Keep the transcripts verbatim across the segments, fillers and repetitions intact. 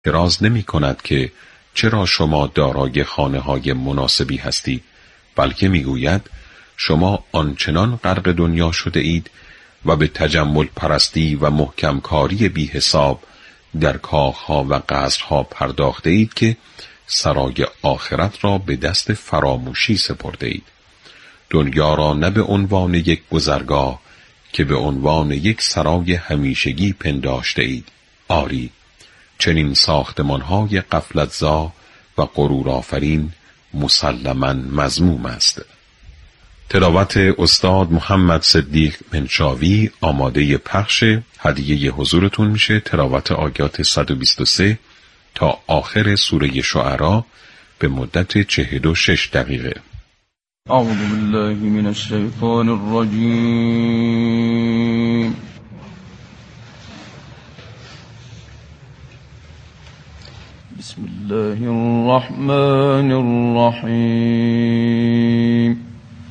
اعتراض نمی کند که چرا شما دارای خانه های مناسبی هستید، بلکه می گوید شما آنچنان غرق دنیا شده اید و به تجمل پرستی و محکم کاری بی حساب در کاخها و قصرها پرداخته اید که سرای آخرت را به دست فراموشی سپرده اید. دنیا را نه به عنوان یک گذرگاه که به عنوان یک سرای همیشگی پنداشته اید. آری، چنین ساختمان‌های غفلت‌زا و غرور آفرین مسلماً مذموم است. تلاوت استاد محمد صدیق منشاوی آماده پخش هدیه حضورتون میشه. تلاوت آیات صد و بیست و سه تا آخر سوره شعراء به مدت چهل و شش دقیقه. اعوذ بالله من الشیطان الرجیم. بسم الله الرحمن الرحیم.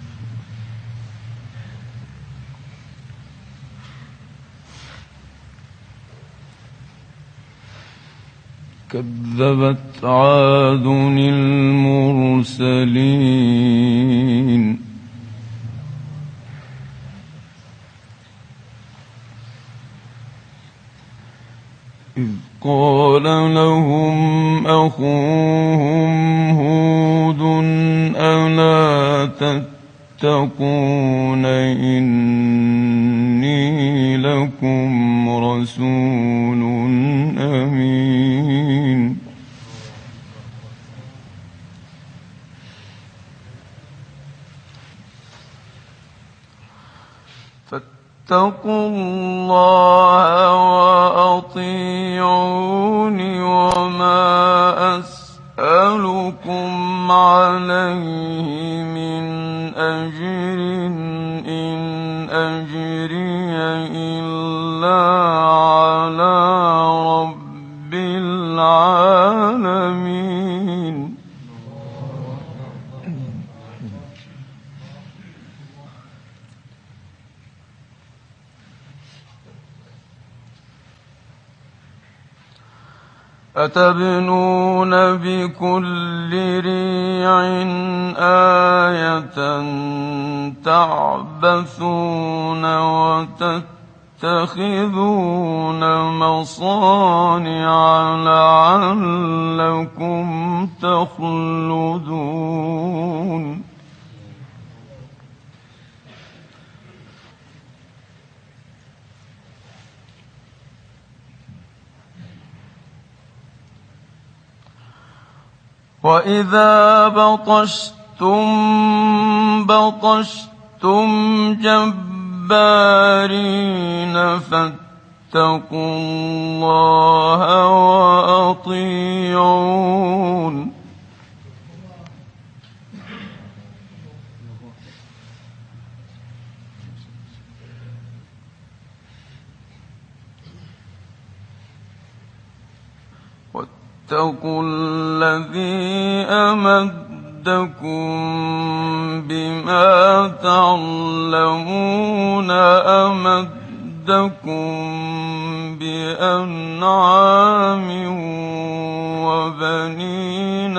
كذبت عاد المرسلين إذ قال لهم أخوهم هود ألا تتقون إني لكم رسول أمين فاتقوا الله وأطيعون وما أسألكم عليه من أجر إن أجري إلا على رب العالمين أتبنون بكل ريع آية تعبثون وتتخذون مصانع لعلكم تخلدون وَإِذَا بَطَشْتُمْ بَطَشْتُمْ جَبَّارِينَ فَاتَّقُوا اللَّهَ وَأَطِيعُونِ واتقوا الذي أمدكم بما تعلمون أمدكم بأنعام وبنين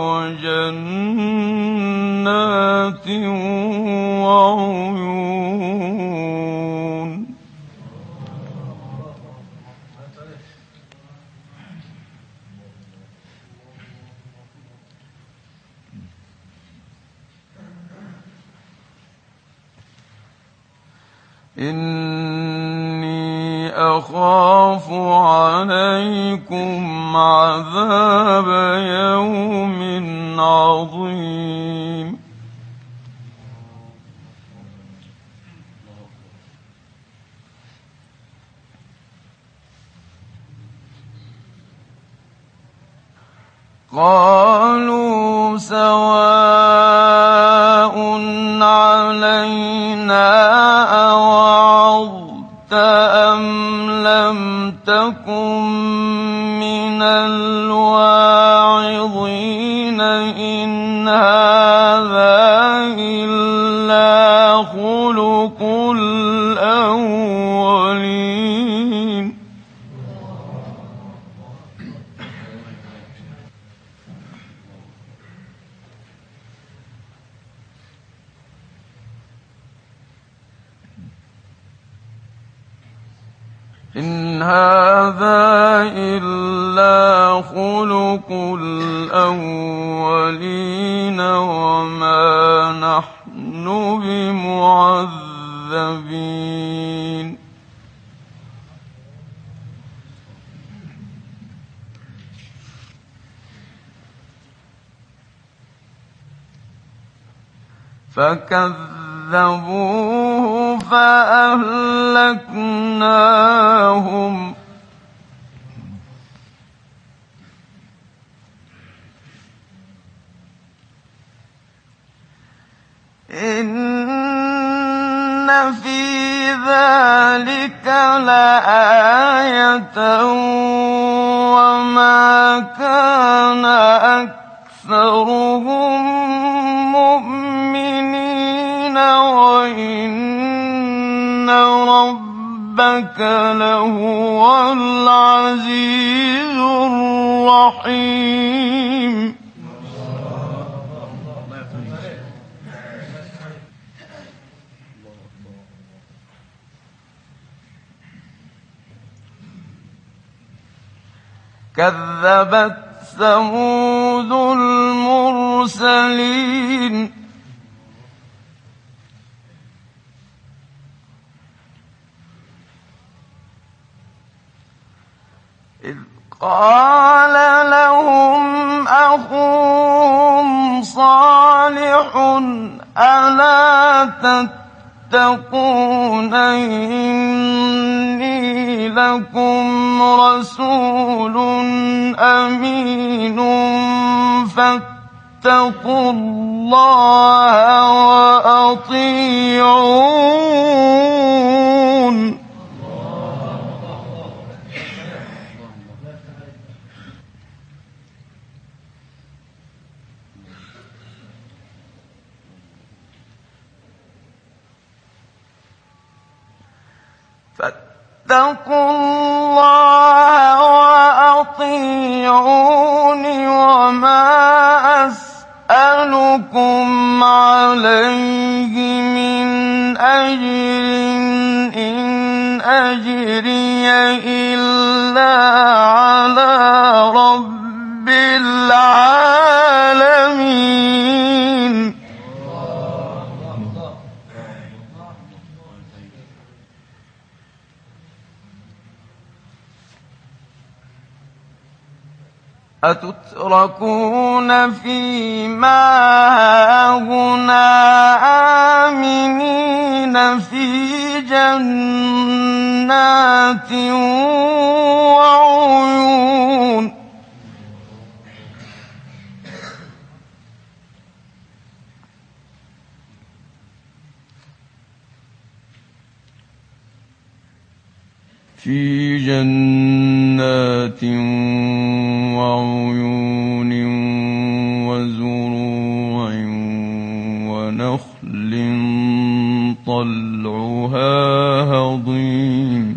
وجنات وعيون إني أخاف عليكم عذاب يوم عظيم قالوا سواء علينا أوعظت أم لم تكن من الواعظين إن هذا إلا خلق الأولين إن هذا إلا خلق الأولين وما نحن بمعذبين فكذبوه فأهلكناهم إن في ذلك لآية وما كان أكثرهم مؤمنين وإن ربك لهو العزيز الرحيم كذبت ثمود المرسلين إذ قال لهم أخوهم صالح ألا تتقون إني لكم رسول أمين فاتقوا الله وأطيعون فاتقوا الله وأطيعون وما أسألكم عليه من أجر إن أجري إلا على رب العالمين أتتركون فيما هاهنا آمنين في جنات وعيون في جنات وعيون وزروع ونخل طلعها هضيم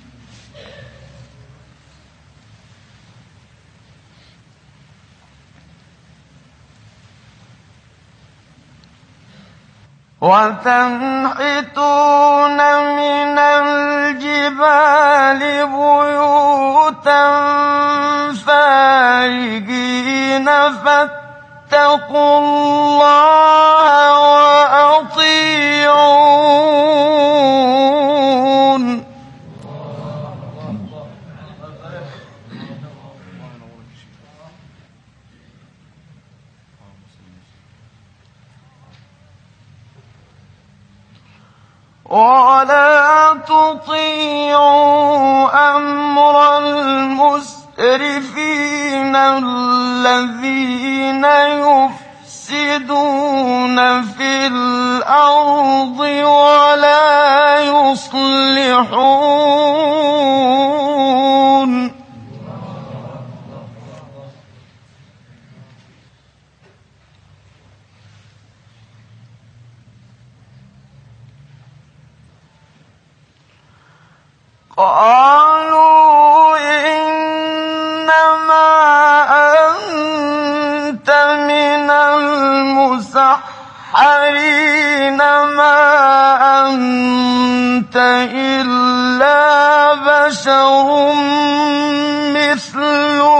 وتنحتون من الجبال بيوتا فارهين فاتقوا الله وأطيعون ولا تطيعوا أمر المسرفين الذين يفسدون في الأرض ولا يصلحون قالوا إنما أنت من المسحرين ما أنت إلا بشر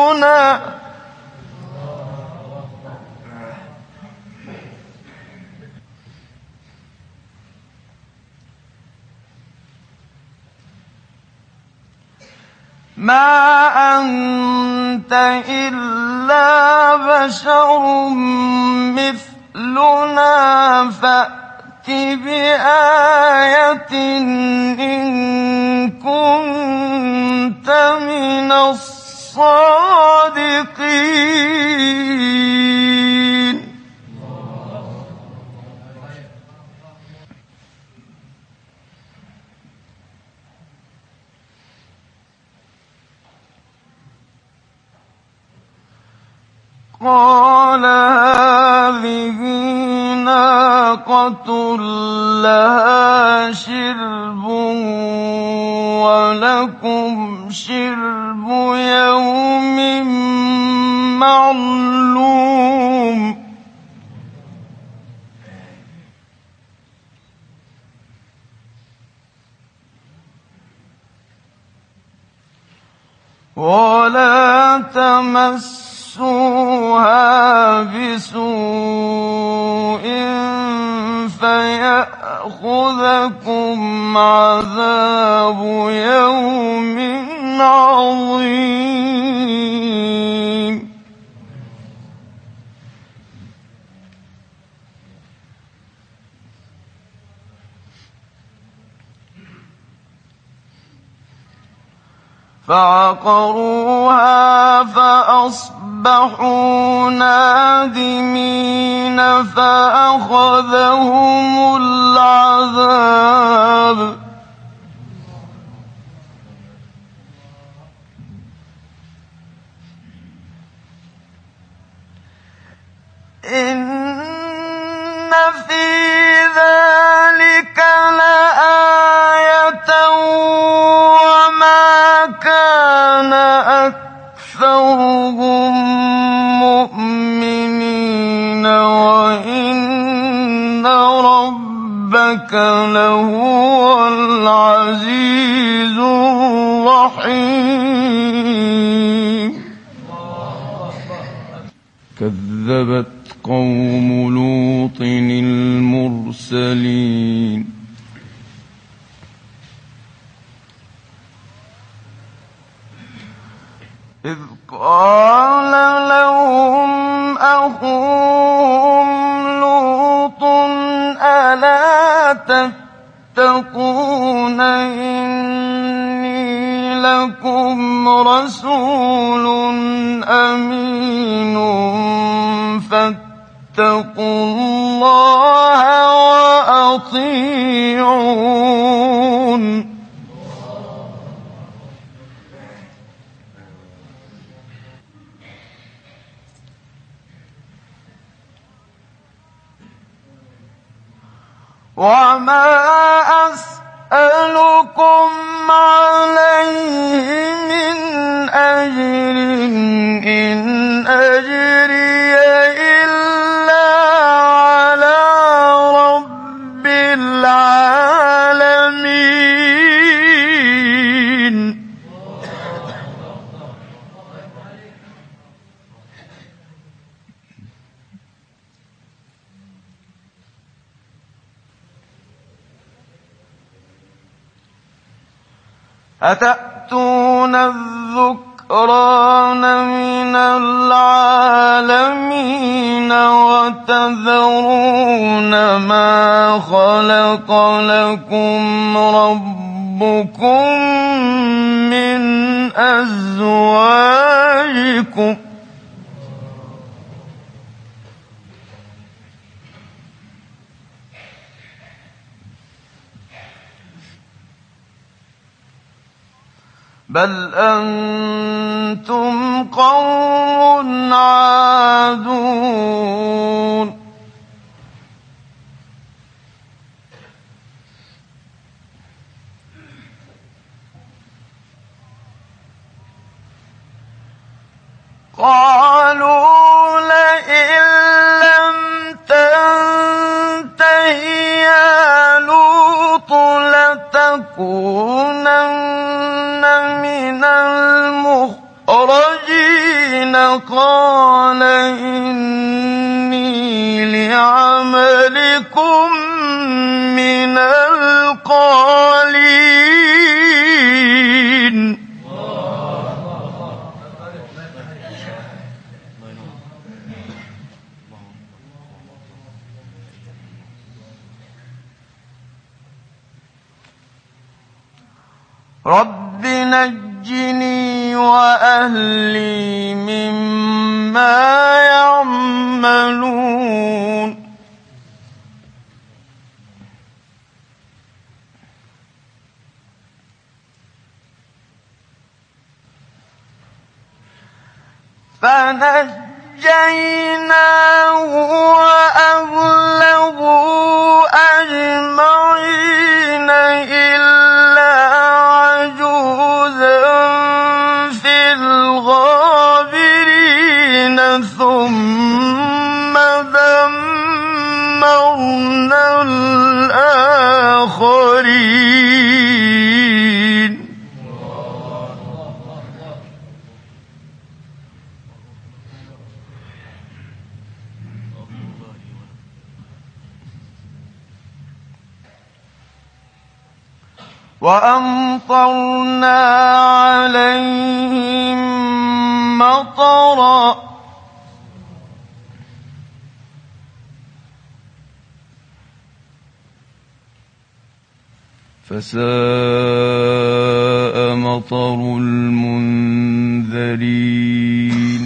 ما أنت إلا بشر مثلنا فأت بآية إن كنت من الصادقين. قال هذه ناقة لها شرب ولكم شرب يوم معلوم. ولا تمسوها بسوء فيأخذكم عذاب يوم عظيم. فعقروها فأصبحوا نادمين فأخذهم العذاب. إن في ذلك لآية وما كان أكثرهم مؤمنين وإن ربك لهو العزيز الرحيم. كذبت قوم لوط المرسلين. إذ قال لهم أخوهم لوط ألا تتقون إني لكم رسول أمين فاتقوا الله وأطيعون. وما أسألكم عليه من أجر إن أجري إلا على رب العالمين. أتأتون الذكران من العالمين وتذرون ما خلق لكم ربكم من أزواجكم بل أنتم قوم عادون. قالوا لئن لم تنته يا لوط لتكونن من المخرجين. حين قال إني لعملكم من القالين. رب نجني وأهلي مما يعملون. فنجيناه وأهله أجمعين إلا عجوزا في الغابرين ثم دمرنا الآخرين. وأمطرنا عليهم مطرا فساء مطر المنذرين.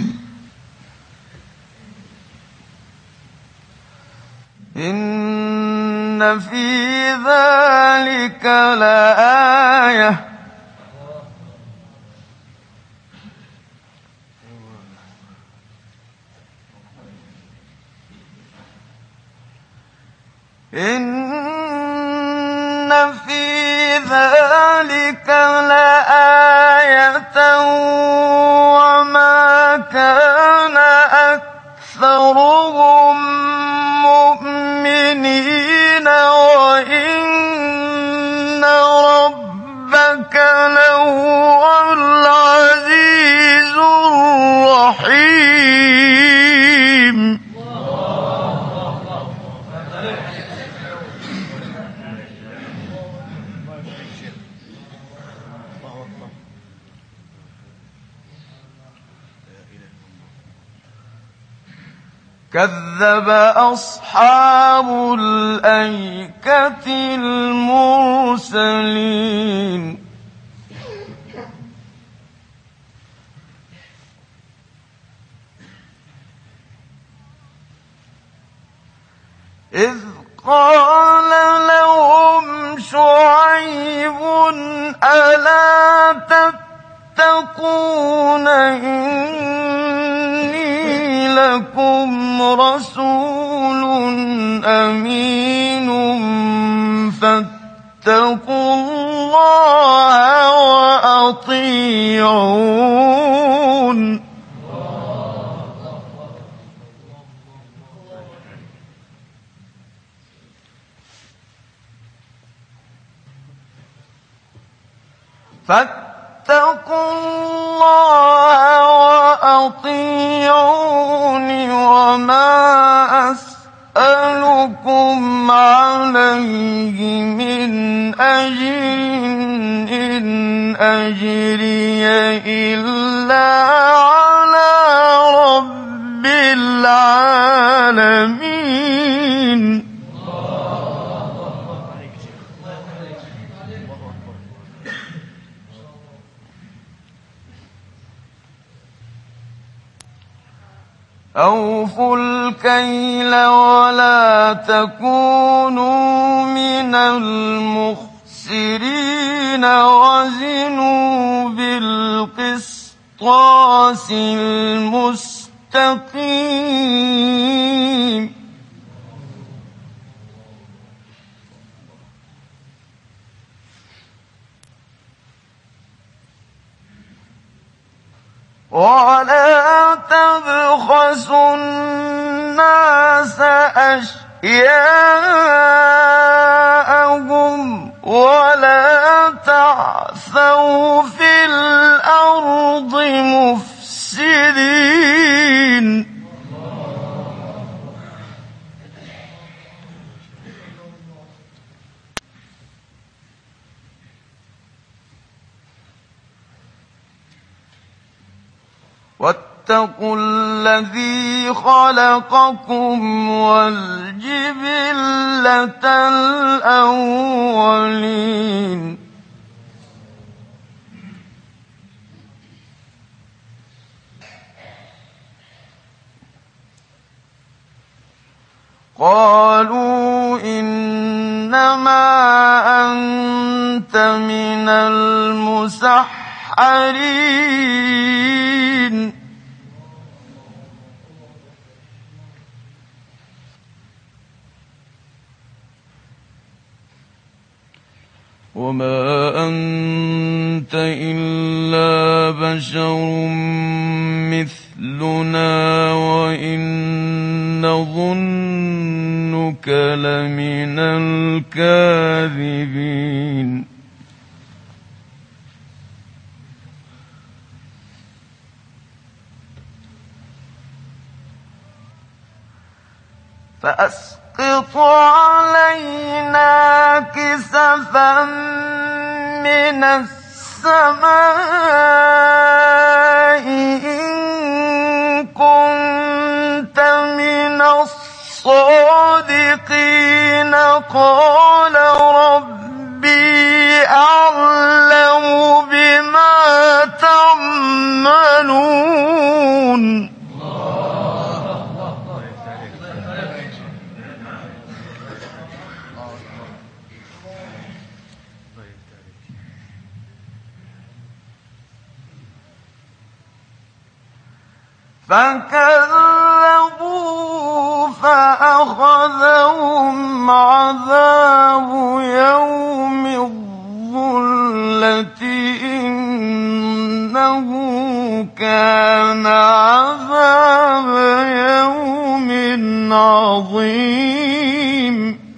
إن في ذلك لآية إن في ذلك لآية وما كان أكثرهم مؤمنين وإن ربك لهو العزيز الرحيم. كذب أصحاب الأيكة المرسلين. إذ قال لهم شعيب ألا تتقون إني لكم رسول أمين فاتقوا الله وأطيعون. فاتقوا الله وأطيعون وما أسألكم عليه من أجر إن أجري إلا على رب العالمين. أوفوا الكيل ولا تكونوا من المخسرين وزنوا بالقسطاس المستقيم. ولا تبخسوا الناس أشياءهم ولا تعثوا في الأرض مفسدين. واتقوا الذي خلقكم والجبلة الأولين قالوا إنما أنت من المسحرين وما أنت إلا بشر مثلنا وإن نظنك لمن الكاذبين فأسقط علينا كسفا من السماء إن كنت من الصادقين قال ربي أعلم بما تعملون فكذبوا فأخذهم عذاب يوم الظلة إنه كان عذاب يوم عظيم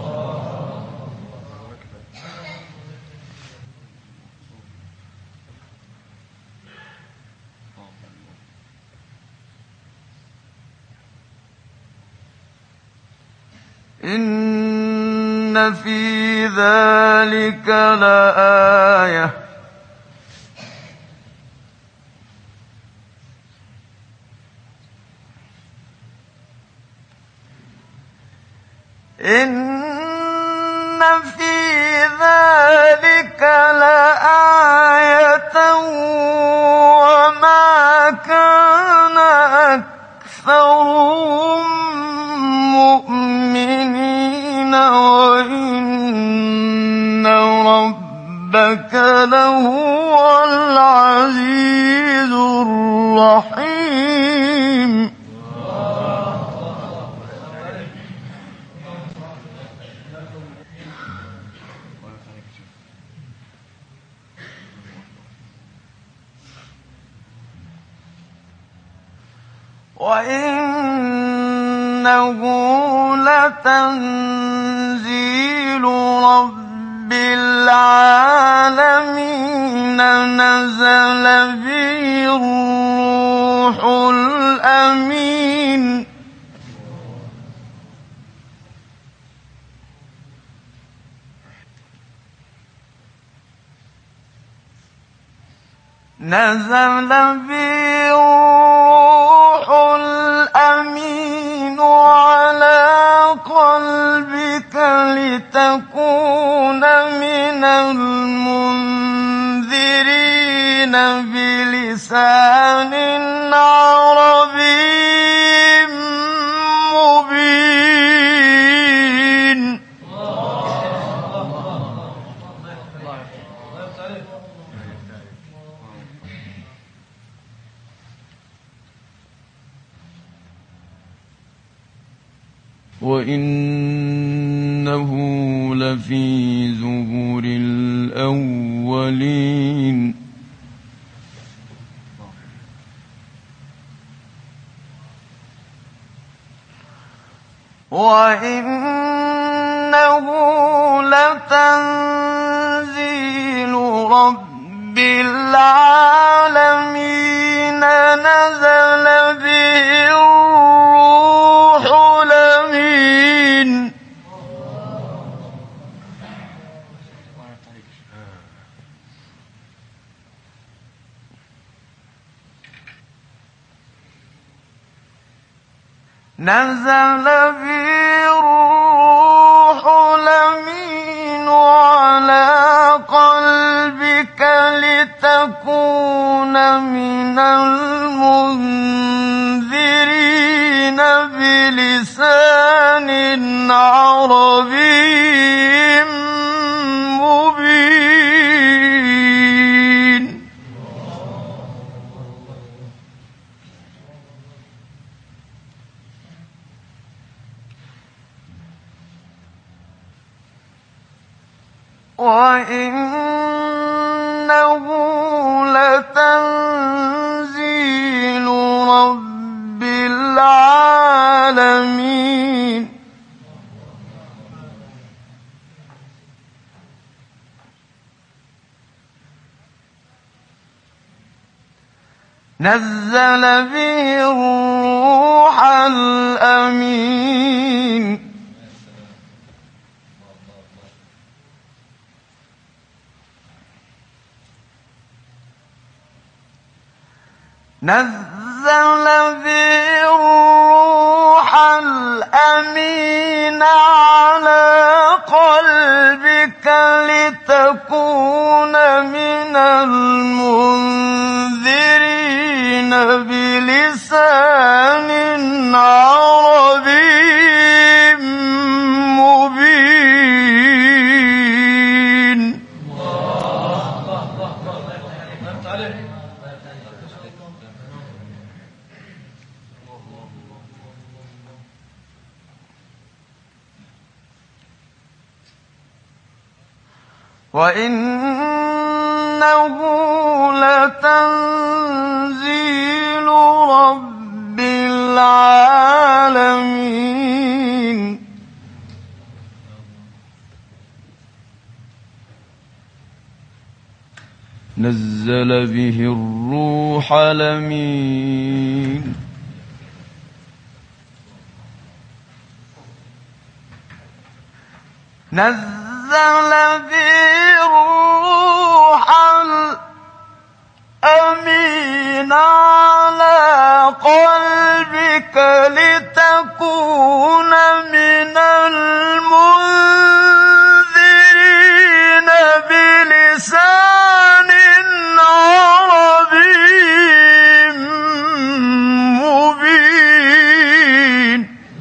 إن في ذلك لآية إن في ذلك لآية وما كان أكثرهم مؤمنين وإن ربك لهو العزيز الرحيم وإنه لتنزيل رب العالمين نزل به الروح الأمين نزل به الروح الأمين على قلبك لتكون من المنذرين بلسان عربي مبين وإنه لفي زبر الأولين وإنه لتنزيل رب العالمين نزل به الروح الأمين نزل به الروح الأمين على قلبك لتكون من المنذرين بلسان عربي مبين. وإنه لتنزيل رب العالمين. نزل به الروح الأمين نزل به الروح الأمين على قلبك لتكون من المنذرين بلسان عربي مبين. وإنه لتنزيل رب العالمين. نزل به الروح الأمين نزل به الروح الأمين على قلبك لتكون من المنذرين بلسان عربي مبين.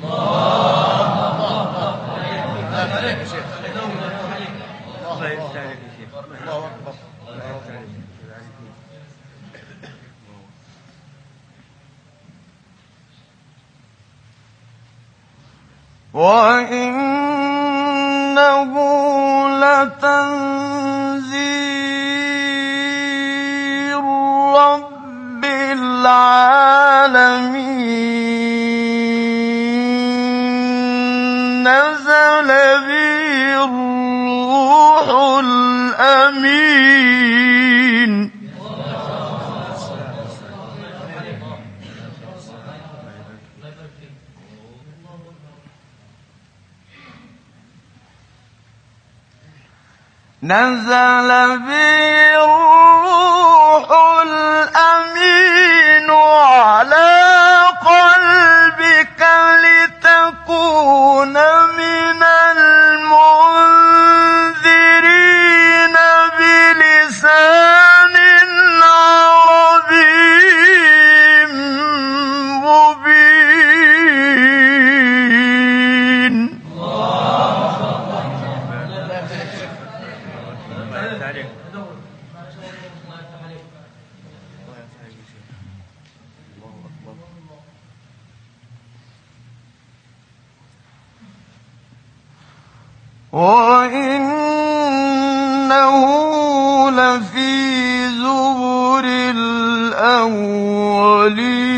وإنه لتنزيل رب العالمين. نزل به الروح الأمين نزل به الروح الأمين على قلبك لتكون من المنذرين بلسان عربي مبين. وإنه لفي زبر الأولين.